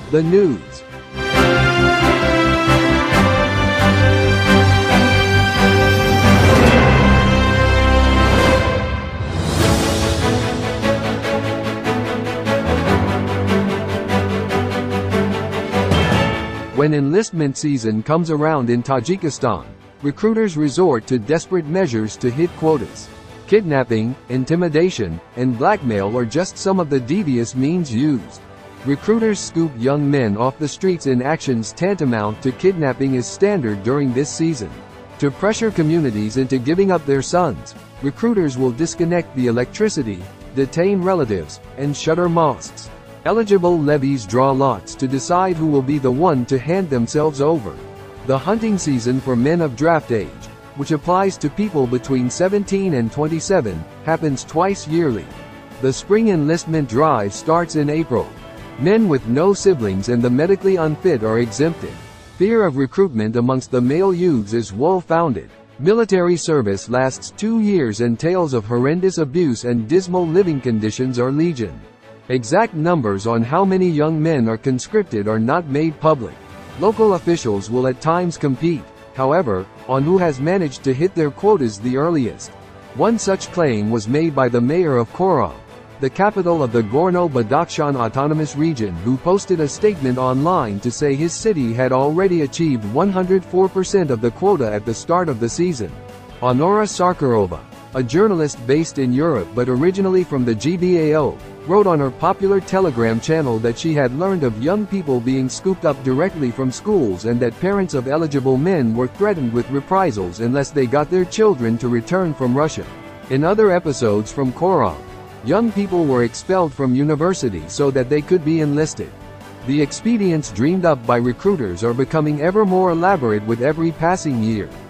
The news. When enlistment season comes around in Tajikistan, recruiters resort to desperate measures to hit quotas. Kidnapping, intimidation, and blackmail are just some of the devious means used. Recruiters scoop young men off the streets in actions tantamount to kidnapping is standard during this season. To pressure communities into giving up their sons, recruiters will disconnect the electricity, detain relatives, and shutter mosques. Eligible levies draw lots to decide who will be the one to hand themselves over. The hunting season for men of draft age, which applies to people between 17 and 27, happens twice yearly. The spring enlistment drive starts in April. Men with no siblings and the medically unfit are exempted. Fear of recruitment amongst the male youths is well-founded. Military service lasts 2 years and tales of horrendous abuse and dismal living conditions are legion. Exact numbers on how many young men are conscripted are not made public. Local officials will at times compete, however, on who has managed to hit their quotas the earliest. One such claim was made by the mayor of Koran, the capital of the Gorno-Badakhshan Autonomous Region, who posted a statement online to say his city had already achieved 104% of the quota at the start of the season. Honora Sarkarova, a journalist based in Europe but originally from the GBAO, wrote on her popular Telegram channel that she had learned of young people being scooped up directly from schools and that parents of eligible men were threatened with reprisals unless they got their children to return from Russia. In other episodes from Koran, young people were expelled from university so that they could be enlisted. The expedients dreamed up by recruiters are becoming ever more elaborate with every passing year.